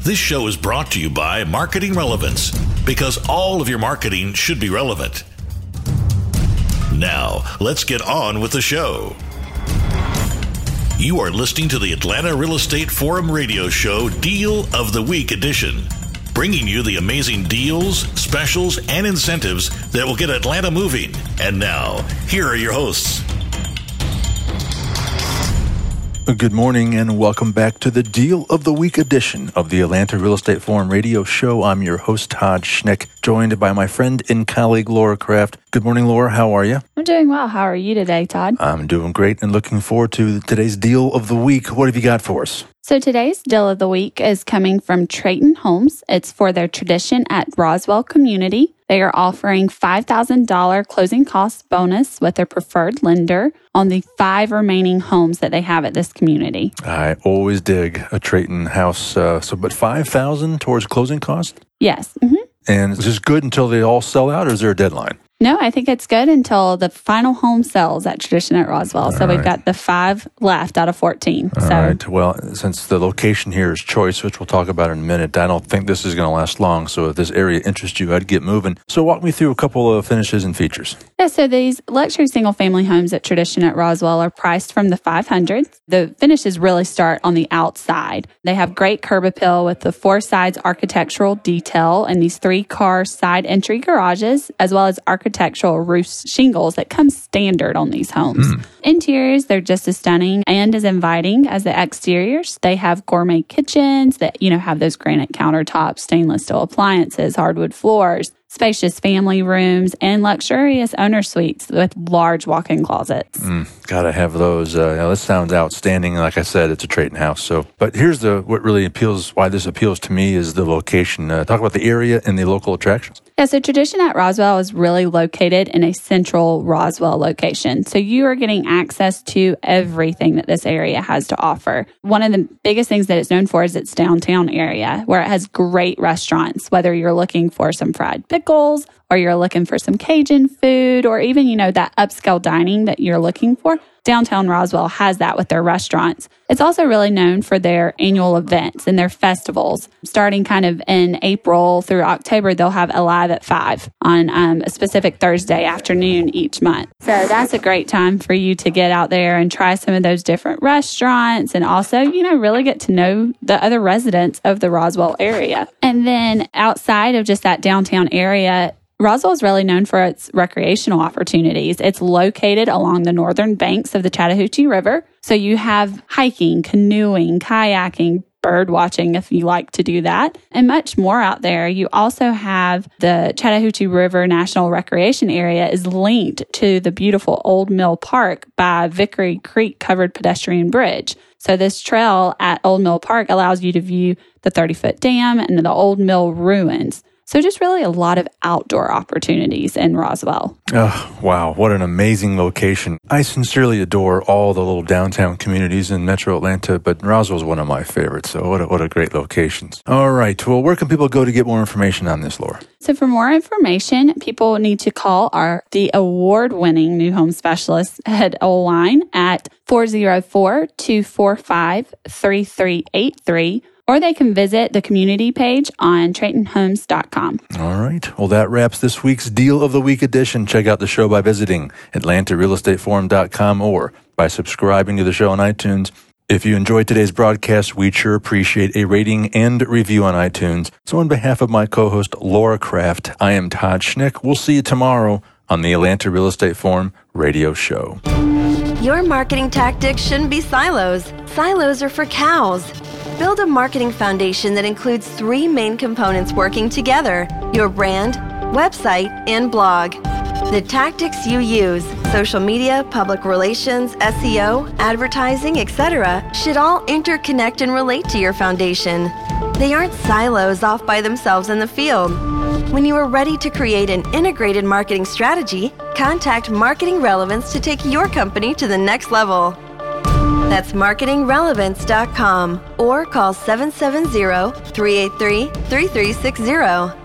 This show is brought to you by Marketing Relevance, because all of your marketing should be relevant. Now, let's get on with the show. You are listening to the Atlanta Real Estate Forum radio show Deal of the Week edition, bringing you the amazing deals, specials, and incentives that will get Atlanta moving. And now, here are your hosts. Good morning and welcome back to the Deal of the Week edition of the Atlanta Real Estate Forum radio show. I'm your host, Todd Schnick, joined by my friend and colleague, Laura Kraft. Good morning, Laura. How are you? I'm doing well. How are you today, Todd? I'm doing great and looking forward to today's Deal of the Week. What have you got for us? So today's Deal of the Week is coming from Trayton Homes. It's for their Tradition at Roswell community. They are offering $5,000 closing costs bonus with their preferred lender on the 5 remaining homes that they have at this community. I always dig a Trayton house. But $5,000 towards closing costs? Yes. And is this good until they all sell out, or is there a deadline? No, I think it's good until the final home sells at Tradition at Roswell. So we've got the 5 left out of 14. All right. Well, since the location here is choice, which we'll talk about in a minute, I don't think this is going to last long. So if this area interests you, I'd get moving. So walk me through a couple of finishes and features. Yeah, so these luxury single-family homes at Tradition at Roswell are priced from the 500s. The finishes really start on the outside. They have great curb appeal with the 4 sides architectural detail and these 3-car side entry garages, as well as architectural roof shingles that come standard on these homes. Interiors, they're just as stunning and as inviting as the exteriors. They have gourmet kitchens that, have those granite countertops, stainless steel appliances, hardwood floors, spacious family rooms, and luxurious owner suites with large walk-in closets. Gotta have those. This sounds outstanding. Like I said, it's a Trayton house. But here's what really why this appeals to me is the location. Talk about the area and the local attractions. Yeah, so Tradition at Roswell is really located in a central Roswell location. So you are getting access to everything that this area has to offer. One of the biggest things that it's known for is its downtown area, where it has great restaurants, whether you're looking for some fried pickles or you're looking for some Cajun food or even, that upscale dining that you're looking for. Downtown Roswell has that with their restaurants. It's also really known for their annual events and their festivals. Starting kind of in April through October, they'll have Alive at 5 on a specific Thursday afternoon each month. So that's a great time for you to get out there and try some of those different restaurants and also, really get to know the other residents of the Roswell area. And then outside of just that downtown area, Roswell is really known for its recreational opportunities. It's located along the northern banks of the Chattahoochee River. So you have hiking, canoeing, kayaking, bird watching if you like to do that, and much more out there. You also have the Chattahoochee River National Recreation Area is linked to the beautiful Old Mill Park by Vickery Creek Covered Pedestrian Bridge. So this trail at Old Mill Park allows you to view the 30-foot dam and the Old Mill ruins. So just really a lot of outdoor opportunities in Roswell. Oh, wow. What an amazing location. I sincerely adore all the little downtown communities in Metro Atlanta, but Roswell's one of my favorites. So what a great location. All right. Well, where can people go to get more information on this, Laura? So for more information, people need to call the award-winning new home specialist head line at 404-245-3383. Or they can visit the community page on TraytonHomes.com. All right. Well, that wraps this week's Deal of the Week edition. Check out the show by visiting AtlantaRealEstateForum.com or by subscribing to the show on iTunes. If you enjoyed today's broadcast, we'd sure appreciate a rating and review on iTunes. So on behalf of my co-host, Laura Kraft, I am Todd Schnick. We'll see you tomorrow on the Atlanta Real Estate Forum radio show. Your marketing tactics shouldn't be silos. Silos are for cows. Build a marketing foundation that includes 3 main components working together: your brand, website, and blog. The tactics you use, social media, public relations, SEO, advertising, etc., should all interconnect and relate to your foundation. They aren't silos off by themselves in the field. When you are ready to create an integrated marketing strategy, contact Marketing Relevance to take your company to the next level. That's marketingrelevance.com or call 770-383-3360.